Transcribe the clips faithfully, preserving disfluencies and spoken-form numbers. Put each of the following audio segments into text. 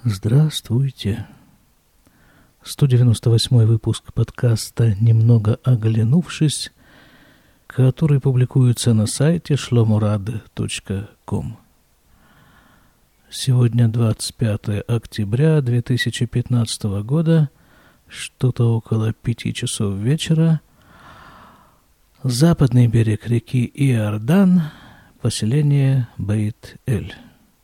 Здравствуйте. сто девяносто восьмой выпуск подкаста «Немного оглянувшись», который публикуется на сайте шломорад точка ком. Сегодня двадцать пятое октября две тысячи пятнадцатого года, что-то около пяти часов вечера. Западный берег реки Иордан, поселение Бейт-Эль.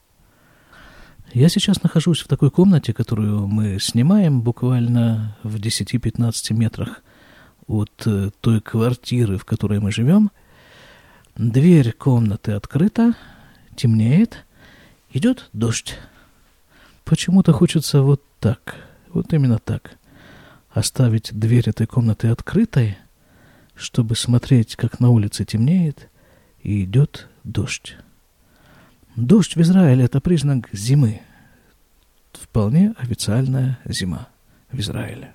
Я сейчас нахожусь в такой комнате, которую мы снимаем буквально в десяти-пятнадцати метрах от той квартиры, в которой мы живем. Дверь комнаты открыта, темнеет, идет дождь. Почему-то хочется вот так, вот именно так, оставить дверь этой комнаты открытой, чтобы смотреть, как на улице темнеет и идет дождь. Дождь в Израиле – это признак зимы. Вполне официальная зима в Израиле.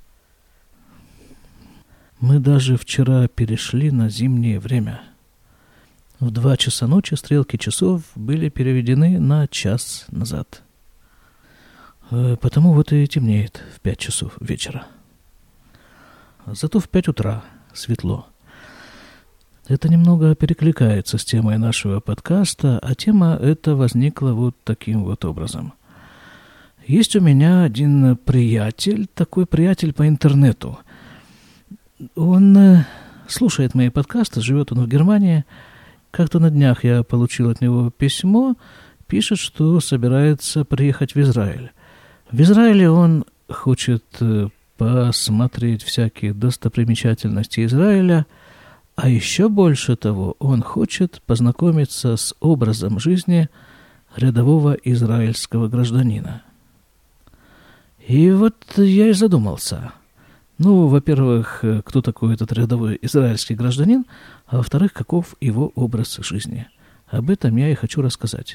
Мы даже вчера перешли на зимнее время. В два часа ночи стрелки часов были переведены на час назад. Потому вот и темнеет в пять часов вечера. Зато в пять утра светло. Это немного перекликается с темой нашего подкаста, а тема эта возникла вот таким вот образом. Есть у меня один приятель, такой приятель по интернету. Он э, слушает мои подкасты, живет он в Германии. Как-то на днях я получил от него письмо, пишет, что собирается приехать в Израиль. В Израиле он хочет э, посмотреть всякие достопримечательности Израиля. А еще больше того, он хочет познакомиться с образом жизни рядового израильского гражданина. И вот я и задумался. Ну, во-первых, кто такой этот рядовой израильский гражданин, а во-вторых, каков его образ жизни. Об этом я и хочу рассказать.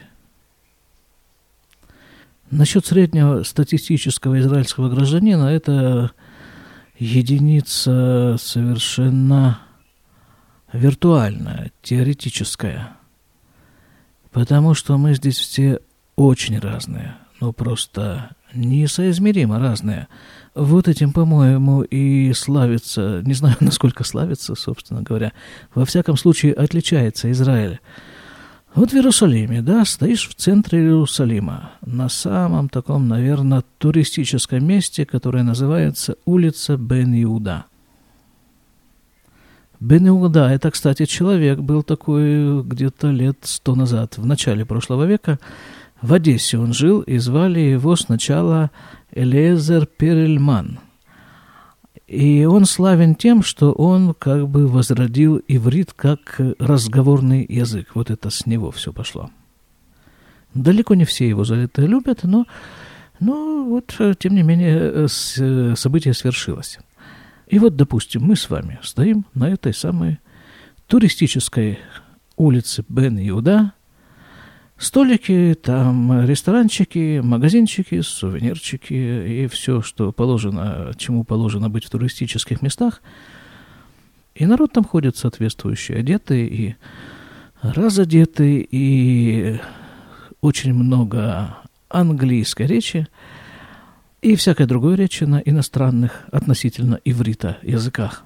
Насчет среднего статистического израильского гражданина, это единица совершенно виртуальная, теоретическая. Потому что мы здесь все очень разные. Ну, просто несоизмеримо разные. Вот этим, по-моему, и славится, не знаю, насколько славится, собственно говоря, во всяком случае отличается Израиль. Вот в Иерусалиме, да, стоишь в центре Иерусалима, на самом таком, наверное, туристическом месте, которое называется улица Бен-Иуда. Бен-Иуда, это, кстати, человек был такой где-то лет сто назад, в начале прошлого века. В Одессе он жил, и звали его сначала Элиезер Перельман. И он славен тем, что он как бы возродил иврит как разговорный язык. Вот это с него все пошло. Далеко не все его за это любят, но, но вот, тем не менее, событие свершилось. И вот, допустим, мы с вами стоим на этой самой туристической улице Бен-Иуда. Столики, там ресторанчики, магазинчики, сувенирчики и все, что положено, чему положено быть в туристических местах. И народ там ходит соответствующий, одетый и разодетый, и очень много английской речи и всякой другой речи на иностранных относительно иврита языках.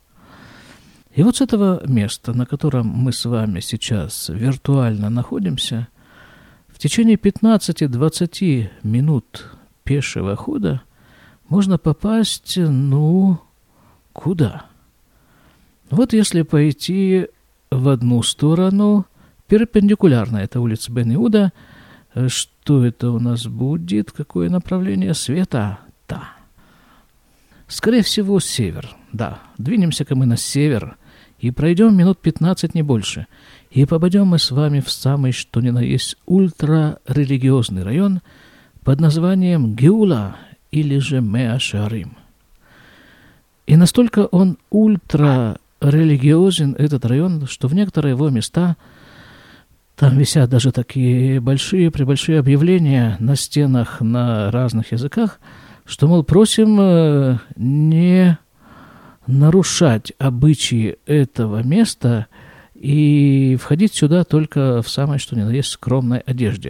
И вот с этого места, на котором мы с вами сейчас виртуально находимся, в течение пятнадцати-двадцати минут пешего хода можно попасть, ну, куда? Вот если пойти в одну сторону, перпендикулярно этой улице Бен-Иуда, что это у нас будет? Какое направление света? Да. Скорее всего, север. Да. Двинемся-ка мы на север и пройдем минут пятнадцать, не больше. И попадем мы с вами в самый, что ни на есть, ультрарелигиозный район под названием Геула или же Меа-Шаарим. И настолько он ультрарелигиозен, этот район, что в некоторые его места там висят даже такие большие-пребольшие объявления на стенах на разных языках, что, мол, просим не нарушать обычаи этого места и входить сюда только в самой, что ни на есть, скромной одежде.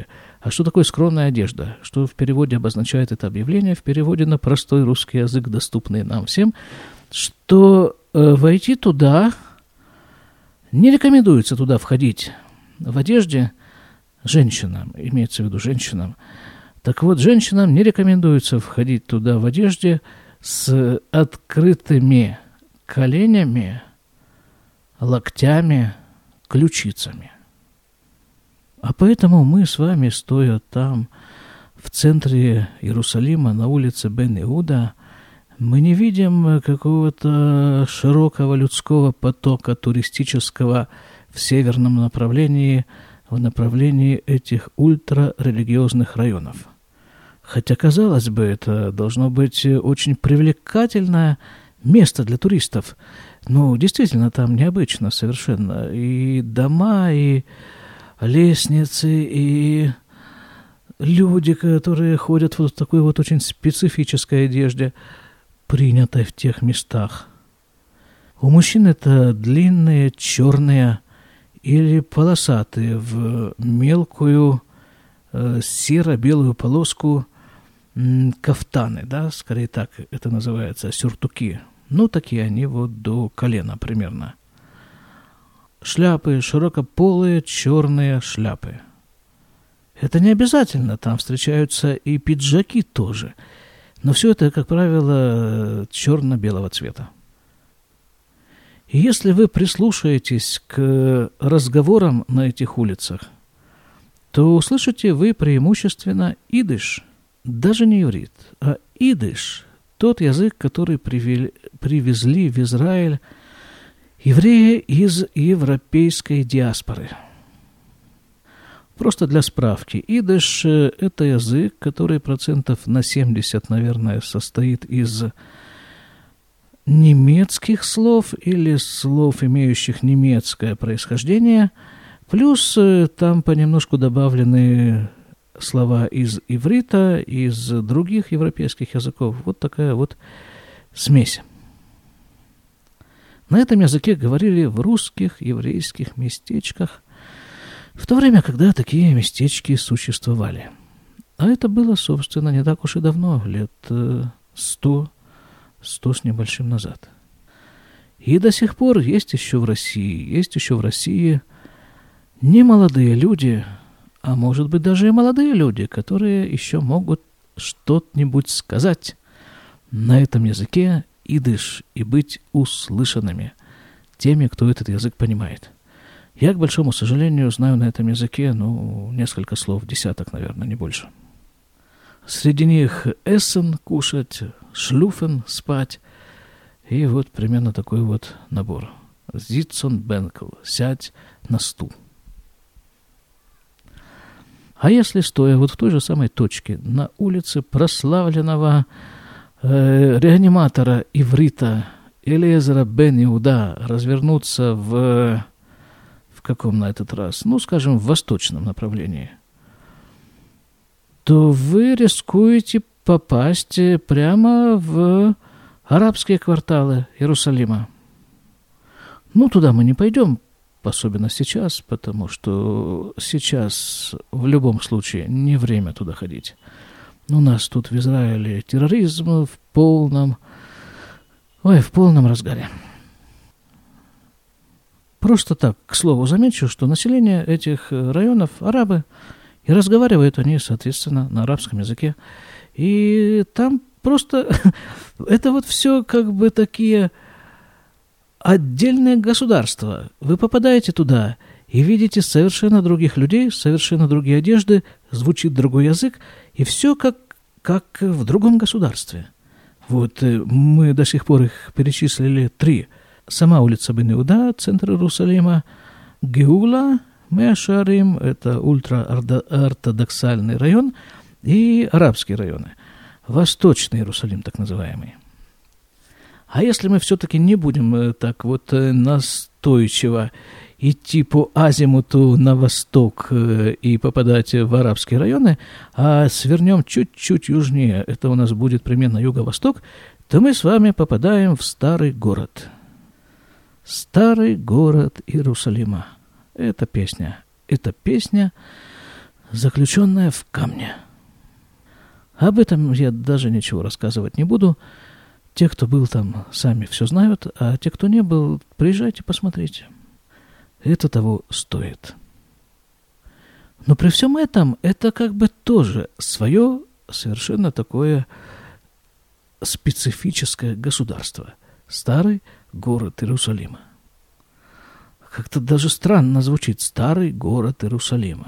А что такое скромная одежда? Что в переводе обозначает это объявление? В переводе на простой русский язык, доступный нам всем, что э, войти туда, не рекомендуется туда входить в одежде женщинам, имеется в виду женщинам. Так вот, женщинам не рекомендуется входить туда в одежде с открытыми коленями, локтями, ключицами. А поэтому мы с вами, стоя там, в центре Иерусалима, на улице Бен-Иуда, мы не видим какого-то широкого людского потока туристического в северном направлении, в направлении этих ультрарелигиозных районов. Хотя, казалось бы, это должно быть очень привлекательное место для туристов. Ну, действительно, там необычно совершенно. И дома, и лестницы, и люди, которые ходят вот в такой вот очень специфической одежде, принятой в тех местах. У мужчин это длинные, черные или полосатые в мелкую э, серо-белую полоску м, кафтаны, да, скорее так это называется, сюртуки. Ну, такие они вот до колена примерно. Шляпы, широкополые черные шляпы. Это не обязательно, там встречаются и пиджаки тоже. Но все это, как правило, черно-белого цвета. И если вы прислушаетесь к разговорам на этих улицах, то услышите вы преимущественно идиш, даже не иврит, а идиш, тот язык, который привели, привезли в Израиль евреи из европейской диаспоры. Просто для справки, идиш – это язык, который процентов на семьдесят, наверное, состоит из немецких слов или слов, имеющих немецкое происхождение, плюс там понемножку добавлены слова из иврита, из других европейских языков. Вот такая вот смесь. На этом языке говорили в русских еврейских местечках, в то время, когда такие местечки существовали. А это было, собственно, не так уж и давно, лет сто, сто с небольшим назад. И до сих пор есть еще в России, есть еще в России не молодые люди, а может быть даже и молодые люди, которые еще могут что-нибудь сказать на этом языке идиш и быть услышанными теми, кто этот язык понимает. Я, к большому сожалению, знаю на этом языке, ну, несколько слов, десяток, наверное, не больше. Среди них эссен, кушать, шлюфен, спать, и вот примерно такой вот набор. Зитсон бенкл, сядь на стул. А если, стоя вот в той же самой точке, на улице прославленного э, реаниматора иврита Элиезера бен-Иуда развернуться в... в каком на этот раз? Ну, скажем, в восточном направлении, то вы рискуете попасть прямо в арабские кварталы Иерусалима. Ну, туда мы не пойдем, особенно сейчас, потому что сейчас в любом случае не время туда ходить. У нас тут в Израиле терроризм в полном, ой, в полном разгаре. Просто так, к слову, замечу, что население этих районов арабы, и разговаривают они, соответственно, на арабском языке. И там просто это вот все как бы такие отдельные государства. Вы попадаете туда и видите совершенно других людей, совершенно другие одежды, звучит другой язык, и все как, как в другом государстве. Вот мы до сих пор их перечислили три. Сама улица Бен-Иуда, центр Иерусалима, Геула, Меа-Шаарим, это ультраортодоксальный район, и арабские районы, Восточный Иерусалим, так называемый. А если мы все-таки не будем так вот настойчиво идти по азимуту на восток и попадать в арабские районы, а свернем чуть-чуть южнее, это у нас будет примерно юго-восток, то мы с вами попадаем в старый город. Старый город Иерусалима. Это песня. Это песня заключенная в камне. Об этом я даже ничего рассказывать не буду. Те, кто был там, сами все знают, а те, кто не был, приезжайте, посмотрите. Это того стоит. Но при всем этом, это как бы тоже свое совершенно такое специфическое государство. Старый город Иерусалима. Как-то даже странно звучит «старый город Иерусалима».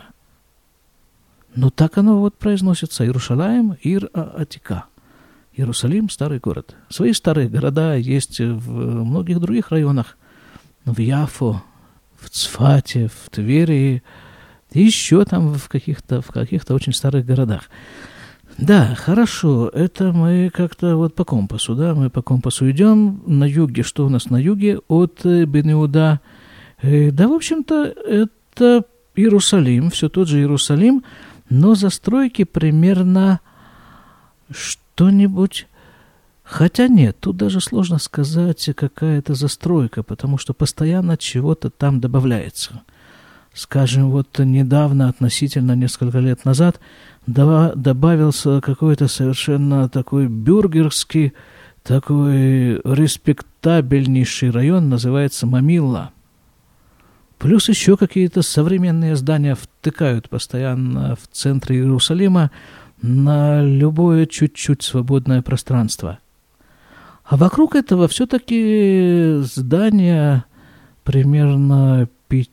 Но так оно вот произносится. Иерушалаим, Ир-Атика. Иерусалим – старый город. Свои старые города есть в многих других районах. В Яфо, в Цфате, в Твери, еще там в каких-то, в каких-то очень старых городах. Да, хорошо, это мы как-то вот по компасу, да, мы по компасу идем. На юге, что у нас на юге от Бен-Иуда? Да, в общем-то, это Иерусалим, все тот же Иерусалим, но застройки примерно что-нибудь... Хотя нет, тут даже сложно сказать, какая это застройка, потому что постоянно чего-то там добавляется. Скажем, вот недавно, относительно несколько лет назад, добавился какой-то совершенно такой бюргерский, такой респектабельнейший район, называется Мамилла. Плюс еще какие-то современные здания втыкают постоянно в центре Иерусалима на любое чуть-чуть свободное пространство. А вокруг этого все-таки здания примерно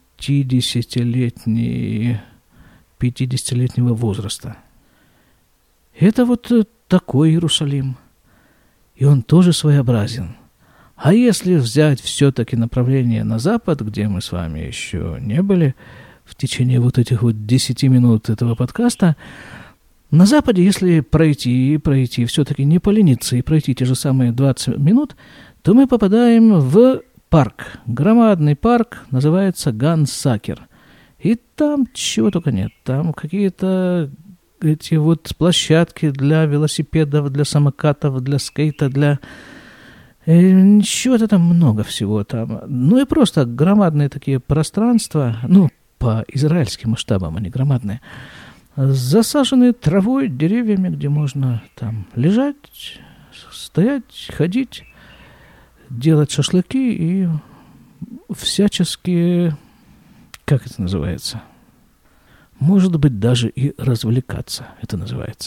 пятидесятилетние, пятидесятилетнего возраста. Это вот такой Иерусалим. И он тоже своеобразен. А если взять все-таки направление на запад, где мы с вами еще не были, в течение вот этих вот десяти минут этого подкаста, на западе, если пройти, пройти, все-таки не полениться и пройти те же самые двадцать минут, то мы попадаем в парк. Громадный парк, называется Ган-Сакер. И там чего только нет. Там какие-то эти вот площадки для велосипедов, для самокатов, для скейта, для... Э, чего-то там много всего там. Ну и просто громадные такие пространства, ну, по израильским масштабам они громадные, засаженные травой, деревьями, где можно там лежать, стоять, ходить, делать шашлыки и всячески, как это называется, может быть, даже и развлекаться, это называется.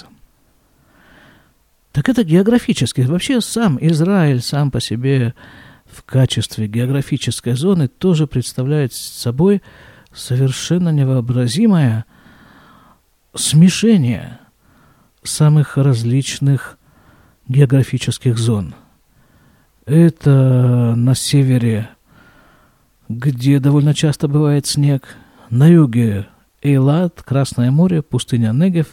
Так это географически. Вообще сам Израиль сам по себе в качестве географической зоны тоже представляет собой совершенно невообразимое смешение самых различных географических зон. Это на севере, где довольно часто бывает снег, на юге Эйлат, Красное море, пустыня Негев,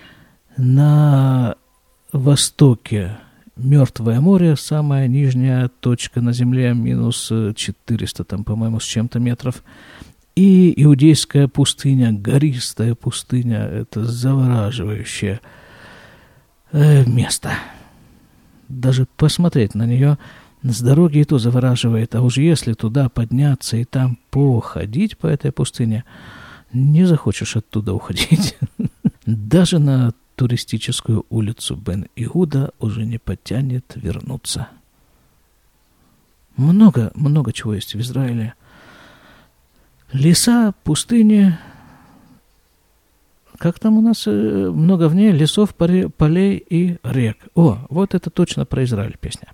на востоке Мертвое море, самая нижняя точка на земле, минус четыреста, там, по-моему, с чем-то метров. И Иудейская пустыня, гористая пустыня, это завораживающее э, место. Даже посмотреть на нее с дороги и то завораживает. А уж если туда подняться и там походить по этой пустыне, не захочешь оттуда уходить. Даже на туристическую улицу Бен-Иуда уже не потянет вернуться. Много, много чего есть в Израиле. Леса, пустыни, как там у нас много в ней лесов, полей и рек. О, вот это точно про Израиль песня.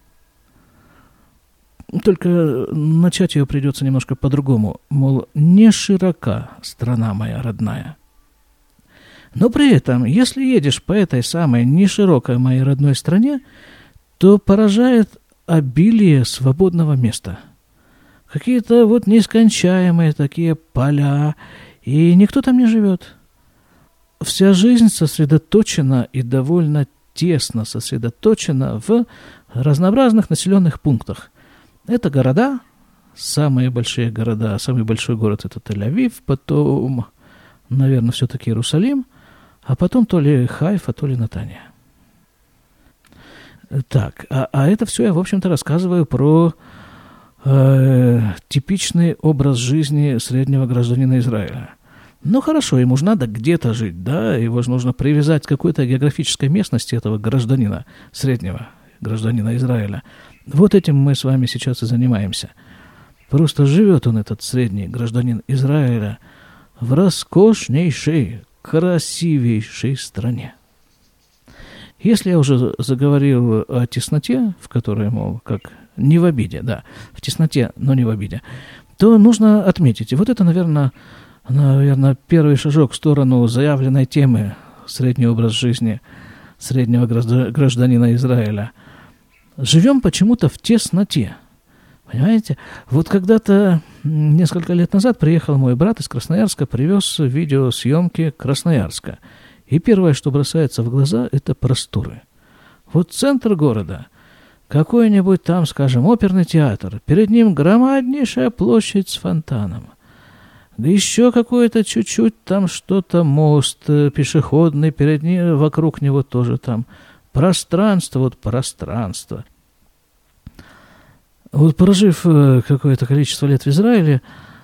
Только начать ее придется немножко по-другому. Мол, не широка страна моя родная. Но при этом, если едешь по этой самой неширокой моей родной стране, то поражает обилие свободного места. Какие-то вот нескончаемые такие поля, и никто там не живет. Вся жизнь сосредоточена и довольно тесно сосредоточена в разнообразных населенных пунктах. Это города, самые большие города, самый большой город это Тель-Авив, потом, наверное, все-таки Иерусалим, а потом то ли Хайфа, то ли Натания. Так, а, а это все я, в общем-то, рассказываю про э, типичный образ жизни среднего гражданина Израиля. Ну хорошо, ему же надо где-то жить, да, его же нужно привязать к какой-то географической местности этого гражданина, среднего гражданина Израиля. Вот этим мы с вами сейчас и занимаемся. Просто живет он, этот средний гражданин Израиля, в роскошнейшей, красивейшей стране. Если я уже заговорил о тесноте, в которой, мол, как не в обиде, да, в тесноте, но не в обиде, то нужно отметить, и вот это, наверное, наверное, первый шажок в сторону заявленной темы «Средний образ жизни среднего гражданина Израиля». Живем почему-то в тесноте. Понимаете? Вот когда-то, несколько лет назад, приехал мой брат из Красноярска, привез видеосъемки Красноярска. И первое, что бросается в глаза, это просторы. Вот центр города, какой-нибудь там, скажем, оперный театр, перед ним громаднейшая площадь с фонтаном. Да еще какое-то чуть-чуть там что-то, мост пешеходный, перед ним, вокруг него тоже там пространство, вот пространство. Вот прожив какое-то количество лет в Израиле,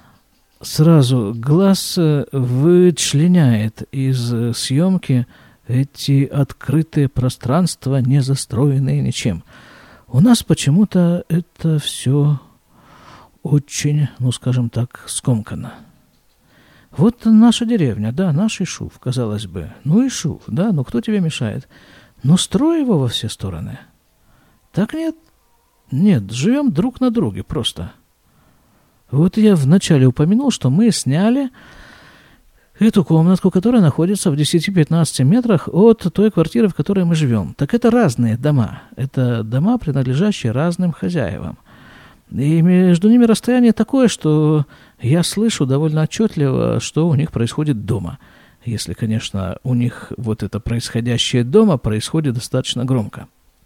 сразу глаз вычленяет из съемки эти открытые пространства, не застроенные ничем. У нас почему-то это все очень, ну скажем так, скомкано. Вот наша деревня, да, наш Ишув, казалось бы. Ну, Ишув, да, ну кто тебе мешает? Но строй его во все стороны. Так нет. Нет, живем друг на друге просто. Вот я вначале упомянул, что мы сняли эту комнатку, которая находится в десяти-пятнадцати метрах от той квартиры, в которой мы живем. Так это разные дома. Это дома, принадлежащие разным хозяевам. И между ними расстояние такое, что я слышу довольно отчетливо, что у них происходит дома. Если, конечно, у них вот это происходящее дома происходит достаточно громко.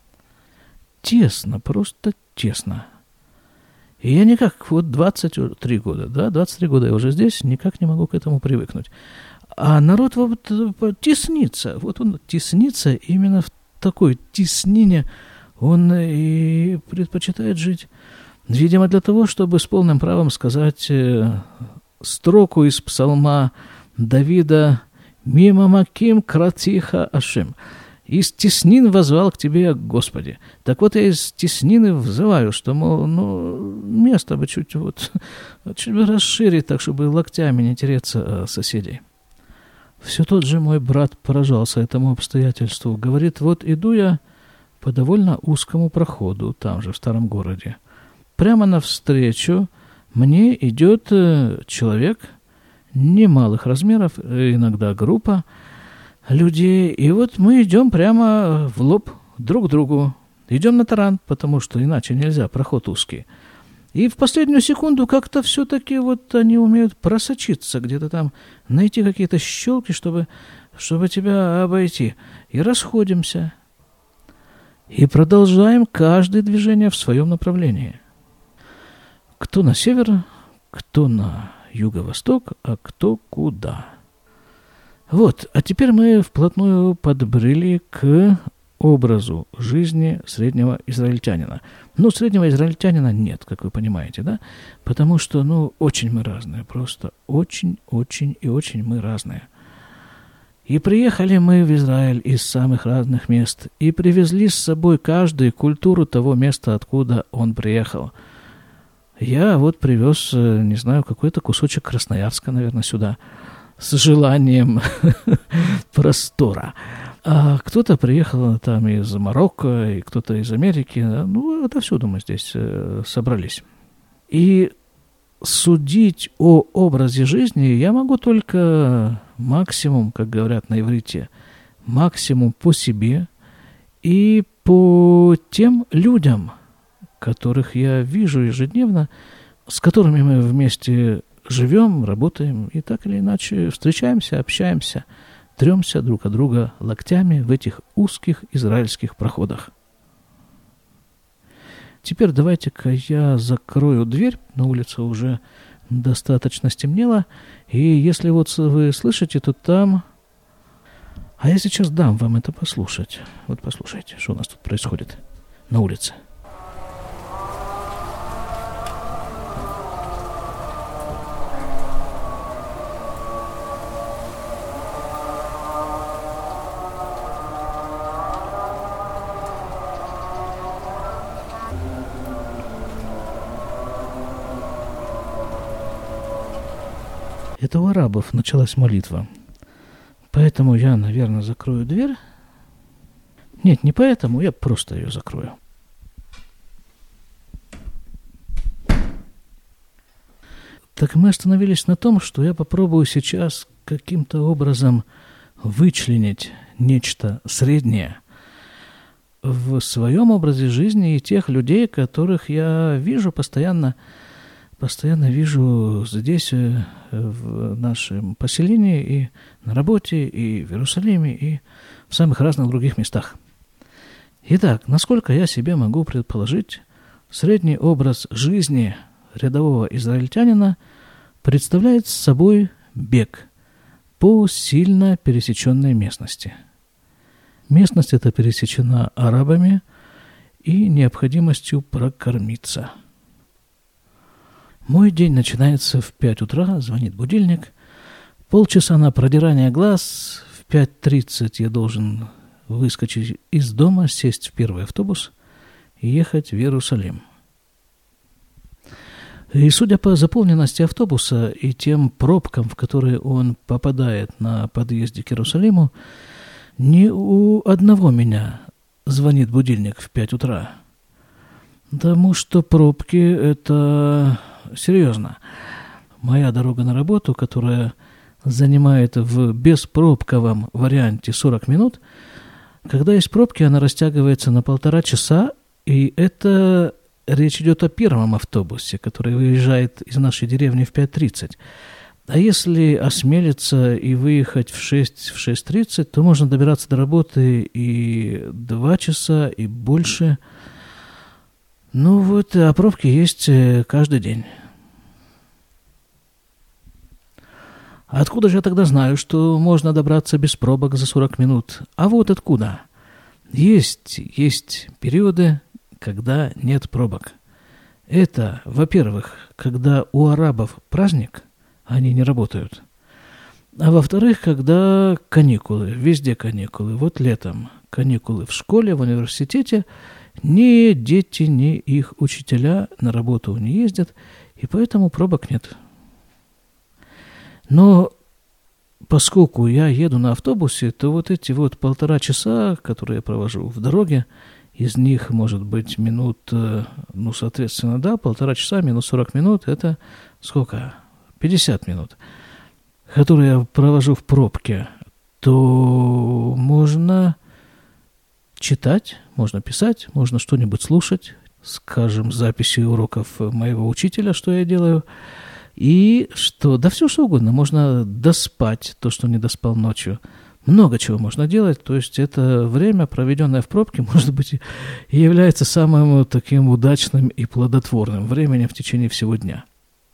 Тесно, просто тесно. И я никак, вот двадцать три года, да, двадцать три года я уже здесь, никак не могу к этому привыкнуть. А народ вот теснится, вот он теснится именно в такой теснине, он и предпочитает жить. Видимо, для того, чтобы с полным правом сказать э, строку из псалма Давида «Мимо маким кратиха Ашем». «Из теснин воззвал к тебе, Господи». Так вот, я из теснины взываю, что, мол, ну, место бы чуть вот, чуть бы расширить, так, чтобы локтями не тереться о соседей. Все тот же мой брат поражался этому обстоятельству. Говорит, вот иду я по довольно узкому проходу, там же, в старом городе. Прямо навстречу мне идет человек немалых размеров, иногда группа людей. И вот мы идем прямо в лоб друг к другу. Идем на таран, потому что иначе нельзя, проход узкий. И в последнюю секунду как-то все-таки вот они умеют просочиться, где-то там найти какие-то щелки, чтобы, чтобы тебя обойти. И расходимся. И продолжаем каждое движение в своем направлении. Кто на север, кто на юго-восток, а кто куда. Вот, а теперь мы вплотную подбрели к образу жизни среднего израильтянина. Ну, среднего израильтянина нет, как вы понимаете, да? Потому что, ну, очень мы разные, просто очень-очень и очень мы разные. И приехали мы в Израиль из самых разных мест, и привезли с собой каждую культуру того места, откуда он приехал. Я вот привез, не знаю, какой-то кусочек Красноярска, наверное, сюда, с желанием простора. А кто-то приехал там из Марокко, и кто-то из Америки. Ну, отовсюду мы здесь собрались. И судить о образе жизни я могу только максимум, как говорят на иврите, максимум по себе и по тем людям, которых я вижу ежедневно, с которыми мы вместе живем, работаем и так или иначе встречаемся, общаемся, тремся друг от друга локтями в этих узких израильских проходах. Теперь давайте-ка я закрою дверь, на улице уже достаточно стемнело, и если вот вы слышите, то там... А я сейчас дам вам это послушать. Вот послушайте, что у нас тут происходит на улице. Это у арабов началась молитва. Поэтому я, наверное, закрою дверь. Нет, не поэтому, я просто ее закрою. Так мы остановились на том, что я попробую сейчас каким-то образом вычленить нечто среднее в своем образе жизни и тех людей, которых я вижу постоянно, постоянно вижу здесь, в нашем поселении, и на работе, и в Иерусалиме, и в самых разных других местах. Итак, насколько я себе могу предположить, средний образ жизни рядового израильтянина представляет собой бег по сильно пересеченной местности. Местность эта пересечена арабами и необходимостью прокормиться. Мой день начинается в пять утра, звонит будильник. Полчаса на продирание глаз. В пять тридцать я должен выскочить из дома, сесть в первый автобус и ехать в Иерусалим. И судя по заполненности автобуса и тем пробкам, в которые он попадает на подъезде к Иерусалиму, ни у одного меня звонит будильник в пять утра. Потому что пробки – это серьезно. Моя дорога на работу, которая занимает в беспробковом варианте сорок минут, когда есть пробки, она растягивается на полтора часа, и это речь идет о первом автобусе, который выезжает из нашей деревни в пять тридцать. А если осмелиться и выехать в шесть, в шесть тридцать, то можно добираться до работы и два часа, и больше. Ну вот, а пробки есть каждый день. Откуда же я тогда знаю, что можно добраться без пробок за сорок минут? А вот откуда. Есть, есть периоды, когда нет пробок. Это, во-первых, когда у арабов праздник, они не работают. А во-вторых, когда каникулы, везде каникулы. Вот летом каникулы в школе, в университете. Ни дети, ни их учителя на работу не ездят, и поэтому пробок нет. Но поскольку я еду на автобусе, то вот эти вот полтора часа, которые я провожу в дороге, из них может быть минут, ну, соответственно, да, полтора часа минус сорок минут, это сколько? пятьдесят минут, которые я провожу в пробке, то можно читать, можно писать, можно что-нибудь слушать, скажем, записи уроков моего учителя, что я делаю, и что, да все что угодно, можно доспать то, что не доспал ночью. Много чего можно делать, то есть это время, проведенное в пробке, может быть, и является самым таким удачным и плодотворным временем в течение всего дня.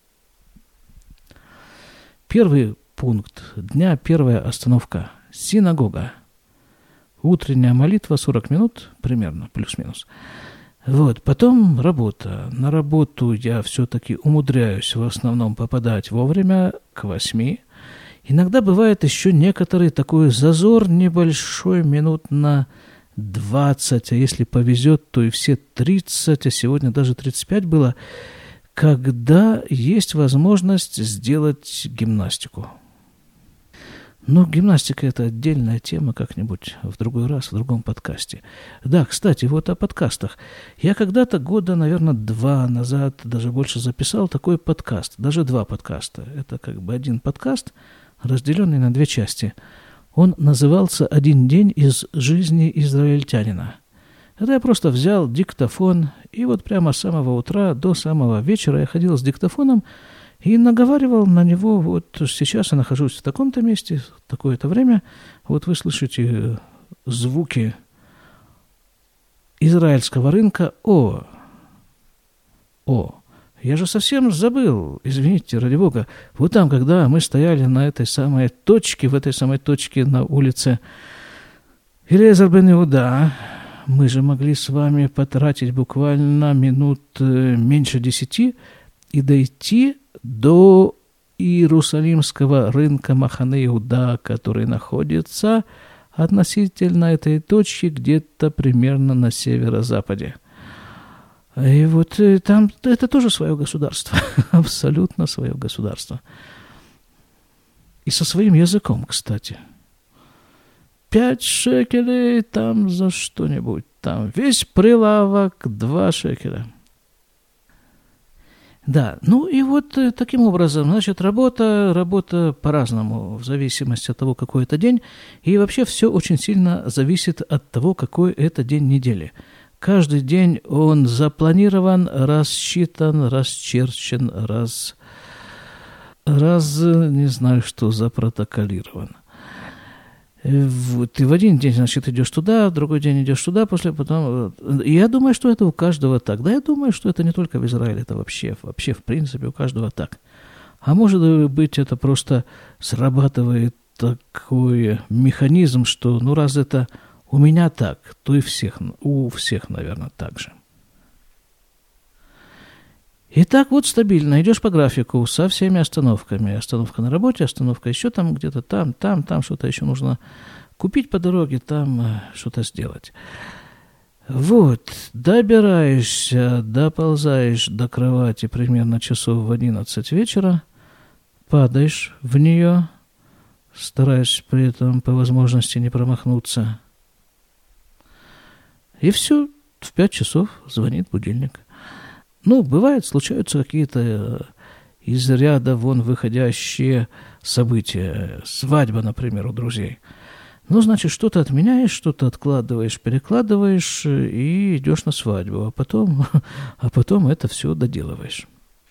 Первый пункт дня, первая остановка – синагога. Утренняя молитва сорок минут, примерно, плюс-минус. Вот, потом работа. На работу я все-таки умудряюсь в основном попадать вовремя, к восьми. Иногда бывает еще некоторый такой зазор небольшой, минут на двадцать, а если повезет, то и все тридцать, а сегодня даже тридцать пять было, когда есть возможность сделать гимнастику. Но гимнастика – это отдельная тема, как-нибудь в другой раз, в другом подкасте. Да, кстати, вот о подкастах. Я когда-то года, наверное, два назад, даже больше записал такой подкаст, даже два подкаста. Это как бы один подкаст, разделенный на две части. Он назывался «Один день из жизни израильтянина». Это я просто взял диктофон, и вот прямо с самого утра до самого вечера я ходил с диктофоном и наговаривал на него. Вот сейчас я нахожусь в таком-то месте, в такое-то время. Вот вы слышите звуки израильского рынка. О, о, я же совсем забыл, извините, ради бога. Вот там, когда мы стояли на этой самой точке, в этой самой точке на улице Элиэзер бен Иуда, мы же могли с вами потратить буквально минут меньше десяти и дойти до Иерусалимского рынка Махане Иуда, который находится относительно этой точки где-то примерно на северо-западе. И вот там это тоже свое государство, абсолютно свое государство. И со своим языком, кстати. Пять шекелей там за что-нибудь. Там весь прилавок два шекеля. Да, ну и вот э, таким образом, значит, работа, работа по-разному, в зависимости от того, какой это день. И вообще все очень сильно зависит от того, какой это день недели. Каждый день он запланирован, рассчитан, расчерчен, раз, раз не знаю, что запротоколирован. Ты в один день, значит, идешь туда, в другой день идешь туда, после потом... Я думаю, что это у каждого так. Да, я думаю, что это не только в Израиле, это вообще, вообще, в принципе, у каждого так. А может быть, это просто срабатывает такой механизм, что, ну, раз это у меня так, то и всех, у всех, наверное, так же. И так вот стабильно идешь по графику со всеми остановками. Остановка на работе, остановка еще там где-то, там, там, там что-то еще нужно купить по дороге, там что-то сделать. Вот, добираешься, доползаешь до кровати примерно часов в одиннадцать вечера, падаешь в нее, стараясь при этом по возможности не промахнуться. И все, в пять часов звонит будильник. Ну, бывает, случаются какие-то из ряда вон выходящие события. Свадьба, например, у друзей. Ну, значит, что-то отменяешь, что-то откладываешь, перекладываешь и идешь на свадьбу. А потом, а потом это все доделываешь.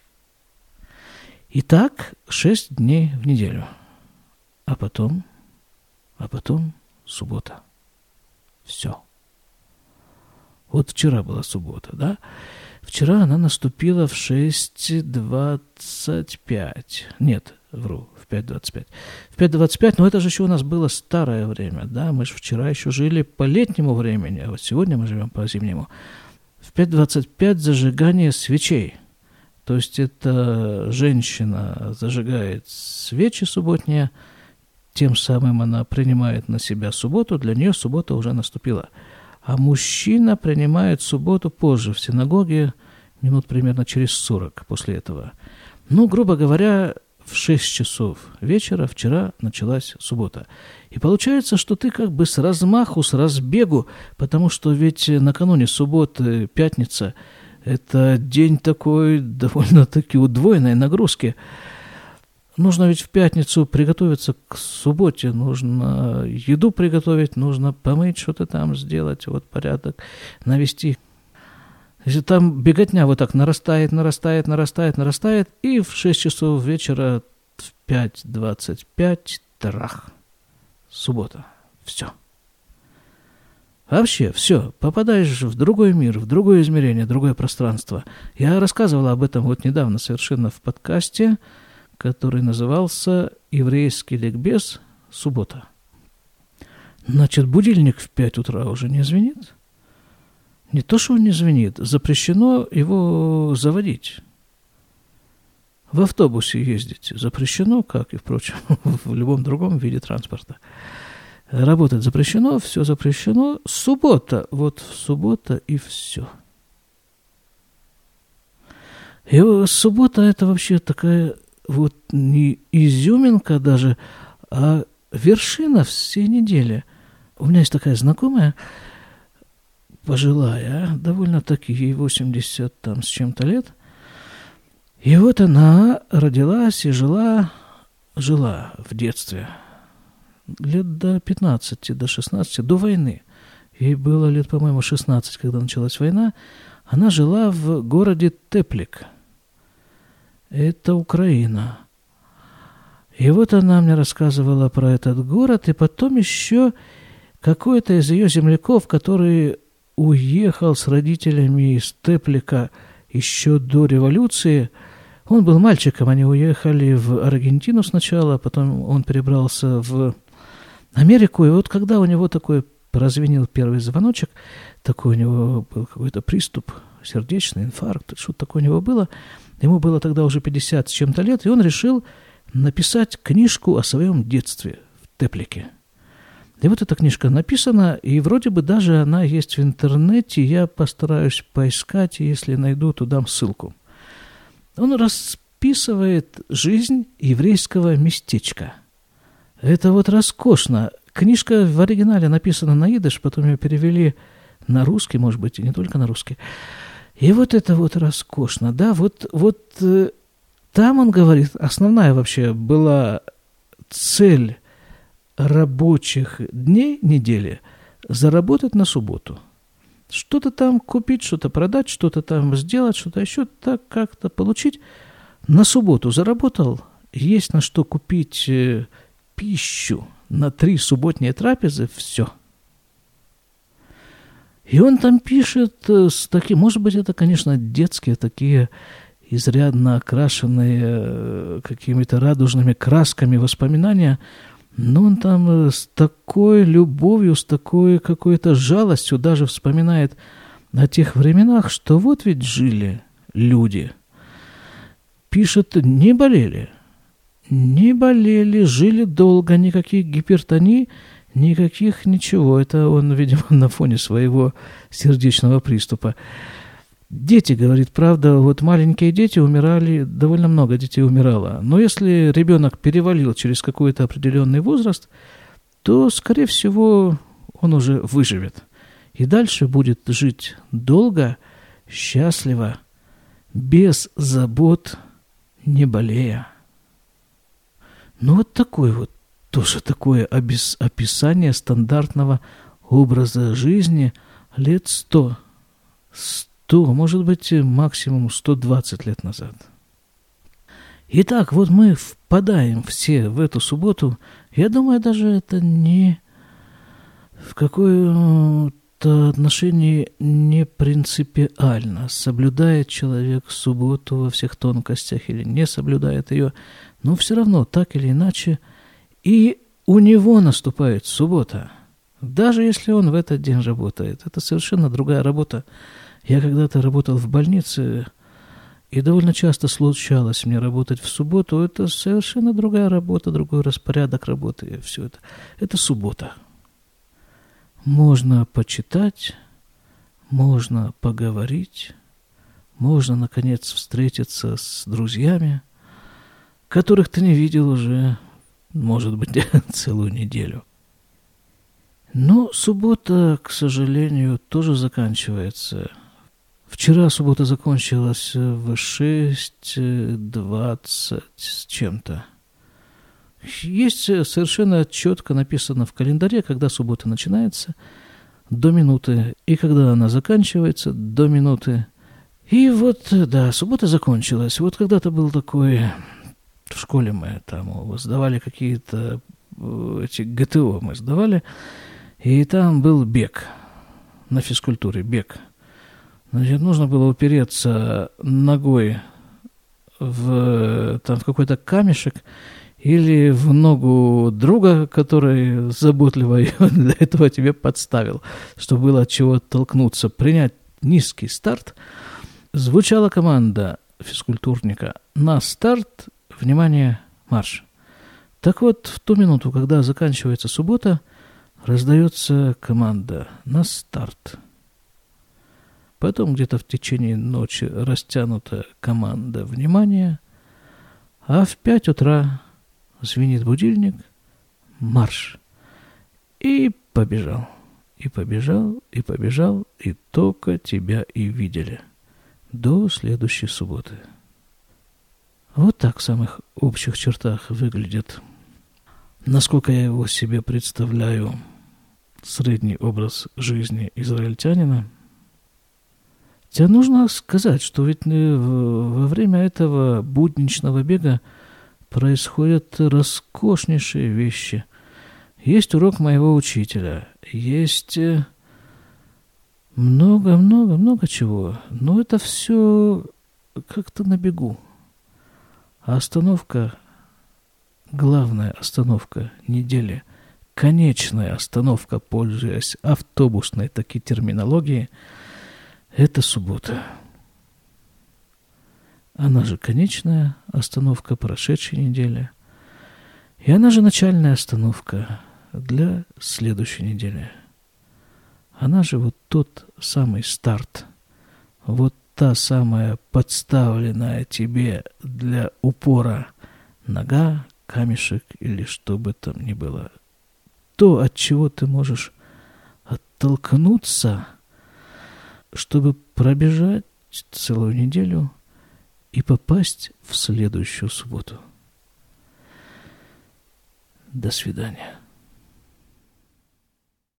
И так шесть дней в неделю. А потом, а потом суббота. Все. Вот вчера была суббота, да? Вчера она наступила в шесть двадцать пять. Нет, вру, в пять двадцать пять. В пять двадцать пять, но это же еще у нас было старое время, да? Мы же вчера еще жили по летнему времени, а вот сегодня мы живем по зимнему. В пять двадцать пять зажигание свечей. То есть это женщина зажигает свечи субботние, тем самым она принимает на себя субботу, для нее суббота уже наступила. А мужчина принимает субботу позже в синагоге, минут примерно через сорок после этого. Ну, грубо говоря, в шесть часов вечера вчера началась суббота. И получается, что ты как бы с размаху, с разбегу, потому что ведь накануне субботы, пятница, это день такой довольно-таки удвоенной нагрузки. Нужно ведь в пятницу приготовиться к субботе, нужно еду приготовить, нужно помыть, что-то там сделать, вот порядок навести. Если там беготня вот так нарастает, нарастает, нарастает, нарастает, и в шесть часов вечера в пять двадцать пять трах. Суббота. Все. Вообще, все. Попадаешь в другой мир, в другое измерение, в другое пространство. Я рассказывал об этом вот недавно совершенно в подкасте, который назывался «Еврейский ликбез. Суббота». Значит, будильник в пять утра уже не звенит? Не то, что он не звенит, запрещено его заводить. В автобусе ездить запрещено, как и, впрочем, в любом другом виде транспорта. Работать запрещено, все запрещено. Суббота, вот суббота и все. И суббота это вообще такая... Вот не изюминка даже, а вершина всей недели. У меня есть такая знакомая, пожилая, довольно-таки ей восемьдесят там с чем-то лет. И вот она родилась и жила, жила в детстве. Лет до пятнадцати, до шестнадцати, до войны. Ей было лет, по-моему, шестнадцать, когда началась война. Она жила в городе Теплик. Это Украина. И вот она мне рассказывала про этот город, и потом еще какой-то из ее земляков, который уехал с родителями из Теплика еще до революции. Он был мальчиком, они уехали в Аргентину сначала, потом он перебрался в Америку, и вот когда у него такой прозвенел первый звоночек, такой у него был какой-то приступ, сердечный инфаркт, что-то такое у него было. Ему было тогда уже пятьдесят с чем-то лет, и он решил написать книжку о своем детстве в Теплике. И вот эта книжка написана, и вроде бы даже она есть в интернете, я постараюсь поискать, и если найду, то дам ссылку. Он расписывает жизнь еврейского местечка. Это вот роскошно. Книжка в оригинале написана на идиш, потом ее перевели на русский, может быть, и не только на русский. И вот это вот роскошно, да, вот, вот э, там он говорит, основная вообще была цель рабочих дней недели заработать на субботу. Что-то там купить, что-то продать, что-то там сделать, что-то еще так как-то получить. На субботу заработал, есть на что купить э, пищу на три субботние трапезы, все. И он там пишет с таким, может быть, это, конечно, детские такие изрядно окрашенные какими-то радужными красками воспоминания, но он там с такой любовью, с такой какой-то жалостью даже вспоминает о тех временах, что вот ведь жили люди. Пишет, не болели, не болели, жили долго, никаких гипертоний, никаких ничего. Это он, видимо, на фоне своего сердечного приступа. Дети, говорит, правда, вот маленькие дети умирали, довольно много детей умирало. Но если ребенок перевалил через какой-то определенный возраст, то, скорее всего, он уже выживет. И дальше будет жить долго, счастливо, без забот, не болея. Ну, вот такой вот тоже такое описание стандартного образа жизни лет сто, сто, может быть, максимум сто двадцать лет назад. Итак, вот мы впадаем все в эту субботу. Я думаю, даже это не в какое-то отношении не принципиально, соблюдает человек субботу во всех тонкостях или не соблюдает ее, но все равно, так или иначе, и у него наступает суббота, даже если он в этот день работает. Это совершенно другая работа. Я когда-то работал в больнице, и довольно часто случалось мне работать в субботу. Это совершенно другая работа, другой распорядок работы. И все это. Это суббота. Можно почитать, можно поговорить, можно, наконец, встретиться с друзьями, которых ты не видел уже, может быть, целую неделю. Но суббота, к сожалению, тоже заканчивается. Вчера суббота закончилась в шесть двадцать с чем-то. Есть совершенно четко написано в календаре, когда суббота начинается, до минуты, и когда она заканчивается, до минуты. И вот, да, суббота закончилась. Вот когда-то был такой... В школе мы там сдавали какие-то эти ГТО мы сдавали, и там был бег на физкультуре, бег. Значит, нужно было упереться ногой в, там, в какой-то камешек или в ногу друга, который заботливо ее для этого тебе подставил, чтобы было от чего толкнуться, принять низкий старт. Звучала команда физкультурника «На старт! Внимание! Марш!». Так вот, в ту минуту, когда заканчивается суббота, раздается команда «На старт!». Потом где-то в течение ночи растянута команда «Внимание!», а в пять утра звенит будильник «Марш!». И побежал, и побежал, и побежал, и только тебя и видели до следующей субботы. Вот так в самых общих чертах выглядит, насколько я его себе представляю, средний образ жизни израильтянина. Тебе нужно сказать, что ведь во время этого будничного бега происходят роскошнейшие вещи. Есть урок моего учителя, есть много-много-много чего, но это все как-то на бегу. А остановка, главная остановка недели, конечная остановка, пользуясь автобусной таки терминологией, это суббота. Она же конечная остановка прошедшей недели. И она же начальная остановка для следующей недели. Она же вот тот самый старт, вот та самая подставленная тебе для упора нога, камешек или что бы там ни было. То, от чего ты можешь оттолкнуться, чтобы пробежать целую неделю и попасть в следующую субботу. До свидания.